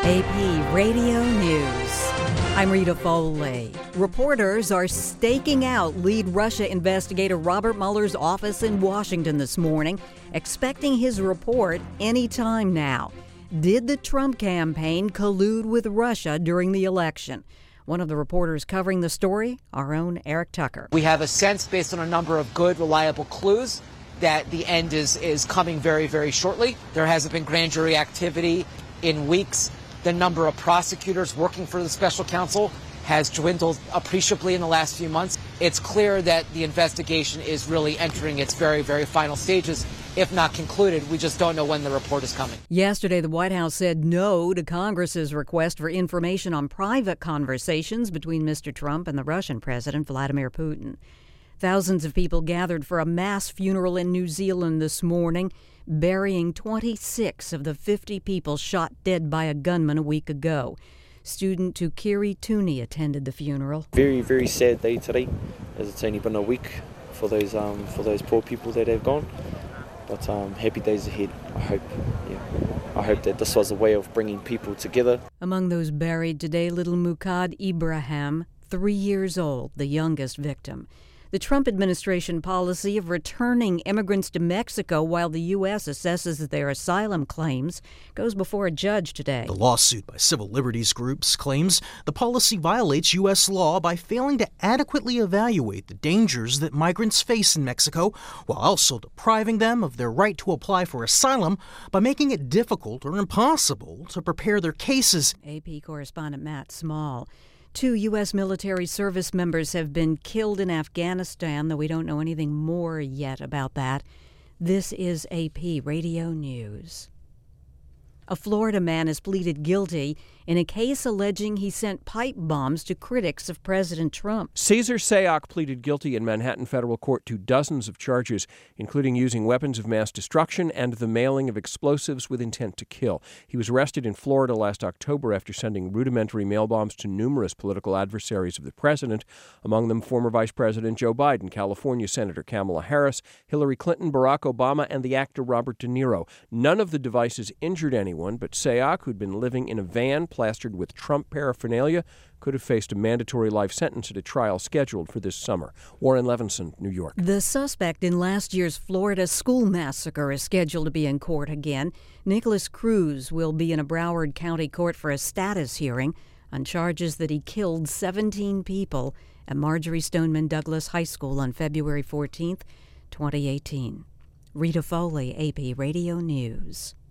AP Radio News. I'm Rita Foley. Reporters are staking out lead Russia investigator Robert Mueller's office in Washington this morning, expecting his report any time now. Did the Trump campaign collude with Russia during the election? One of the reporters covering the story, our own Eric Tucker. We have a sense, based on a number of good, reliable clues, that the end is coming very, very shortly. There hasn't been grand jury activity in weeks. The number of prosecutors working for the special counsel has dwindled appreciably in the last few months. It's clear that the investigation is really entering its very, very final stages, if not concluded. We just don't know when the report is coming. Yesterday, the White House said no to Congress's request for information on private conversations between Mr. Trump and the Russian President Vladimir Putin. Thousands of people gathered for a mass funeral in New Zealand this morning, burying 26 of the 50 people shot dead by a gunman a week ago. Student Tukiri Tooney attended the funeral. Very, very sad day today, as it's only been a week for those poor people that have gone. But happy days ahead. I hope that this was a way of bringing people together. Among those buried today, little Mukad Ibrahim, 3 years old, the youngest victim. The Trump administration policy of returning immigrants to Mexico while the U.S. assesses their asylum claims goes before a judge today. The lawsuit by civil liberties groups claims the policy violates U.S. law by failing to adequately evaluate the dangers that migrants face in Mexico, while also depriving them of their right to apply for asylum by making it difficult or impossible to prepare their cases. AP correspondent Matt Small. 2 U.S. military service members have been killed in Afghanistan, though we don't know anything more yet about that. This is AP Radio News. A Florida man has pleaded guilty in a case alleging he sent pipe bombs to critics of President Trump. Cesar Sayoc pleaded guilty in Manhattan federal court to dozens of charges, including using weapons of mass destruction and the mailing of explosives with intent to kill. He was arrested in Florida last October after sending rudimentary mail bombs to numerous political adversaries of the president, among them former Vice President Joe Biden, California Senator Kamala Harris, Hillary Clinton, Barack Obama, and the actor Robert De Niro. None of the devices injured anyone, but Sayoc, who'd been living in a van plastered with Trump paraphernalia, could have faced a mandatory life sentence at a trial scheduled for this summer. Warren Levinson, New York. The suspect in last year's Florida school massacre is scheduled to be in court again. Nicholas Cruz will be in a Broward County court for a status hearing on charges that he killed 17 people at Marjorie Stoneman Douglas High School on February 14th, 2018. Rita Foley, AP Radio News.